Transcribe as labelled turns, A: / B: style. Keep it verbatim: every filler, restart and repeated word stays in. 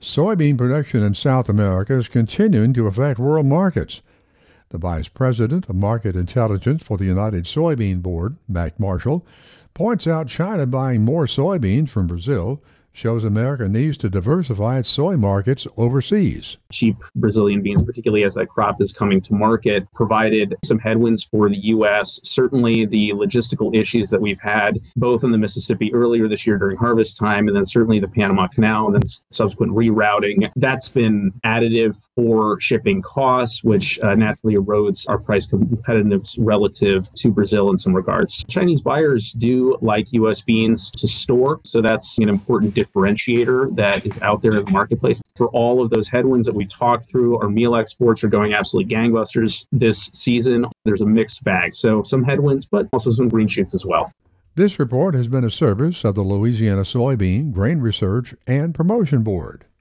A: Soybean production in South America is continuing to affect world markets. The Vice President of Market Intelligence for the United Soybean Board, Mac Marshall, points out China buying more soybeans from Brazil shows America needs to diversify its soy markets overseas.
B: Cheap Brazilian beans, particularly as that crop is coming to market, provided some headwinds for the U S. Certainly the logistical issues that we've had both in the Mississippi earlier this year during harvest time, and then certainly the Panama Canal and then subsequent rerouting, that's been additive for shipping costs, which uh, naturally erodes our price competitiveness relative to Brazil in some regards. Chinese buyers do like U S beans to store, so that's an important differentiator that is out there in the marketplace. For all of those headwinds that we talked through, our meal exports are going absolutely gangbusters this season. There's a mixed bag. So some headwinds, but also some green shoots as well.
A: This report has been a service of the Louisiana Soybean Grain Research and Promotion Board.